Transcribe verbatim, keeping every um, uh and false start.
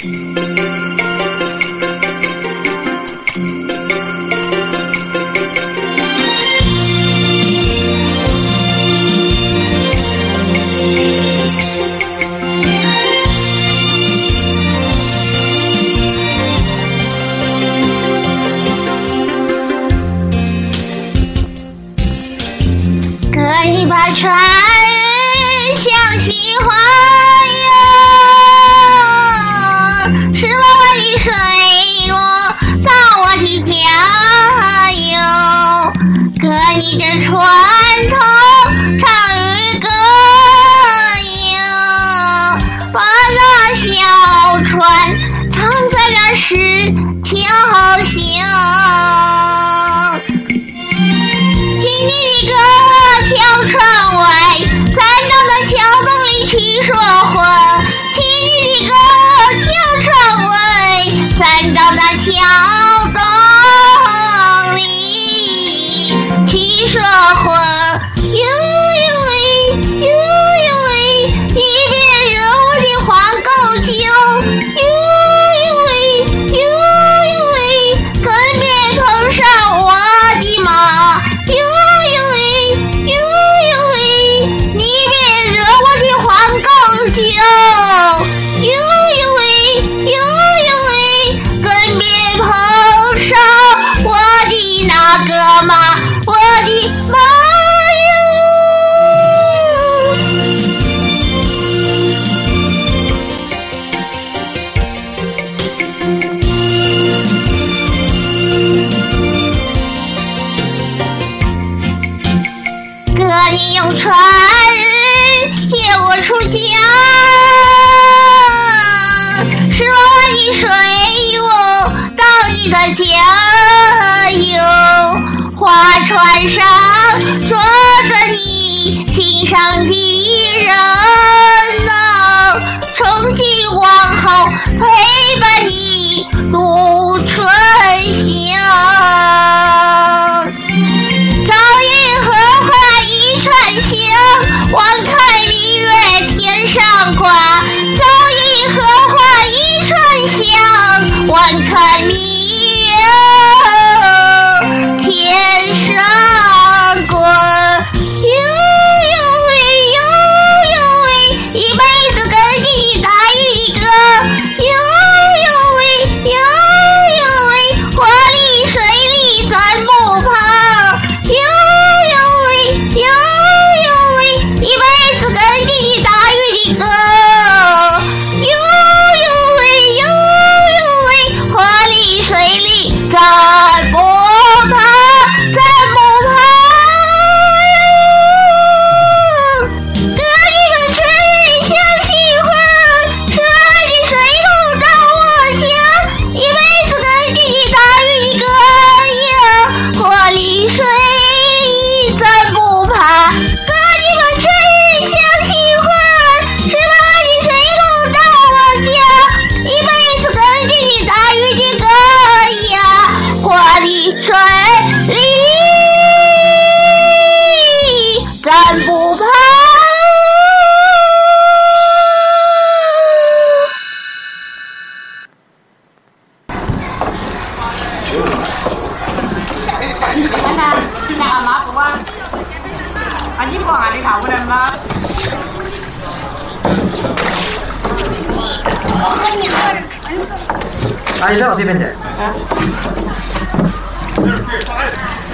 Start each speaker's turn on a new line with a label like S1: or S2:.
S1: 把船向西划游，十万万里水路到我的家游，可你这船头唱日歌哟，把那小船躺在那石桥行，听你的歌跳船外，咱到那桥洞里去说话。听你的歌跳船外，咱到那桥洞里去说话。呦呦喂，呦呦喂，你别惹我的黄狗精。呦呦喂，呦呦喂，可别碰上我的马。呦呦呦呦喂，呦呦喂，更别碰上我的那个马，我的马哟！哥，你用船接我出家。水路到你的家哟，划船上坐着你心上的人呐，从今往后陪伴你度春宵。朝云荷花一串香，望看明月天上挂。朝云荷花一串香，望看明月天上挂。呦呦喂，呦呦喂，一辈子跟你打一个。呦呦喂，呦呦喂，火里水里咱不怕。呦呦喂，呦呦喂，一辈子跟你打一个。咱不怕，咱不怕哟！哥，你们吃相喜欢，吃完的水路到我家，一辈子跟你打一个呀！火里水咱不怕，哥，你们吃相喜欢，吃完的水路到我家，一辈子跟你打一个。火里水里咱不怕。
S2: anh à, nhà má của anh anh chỉ còn đi thầu của anh má
S3: 아니, 나 어떻게 밴데?
S2: 아.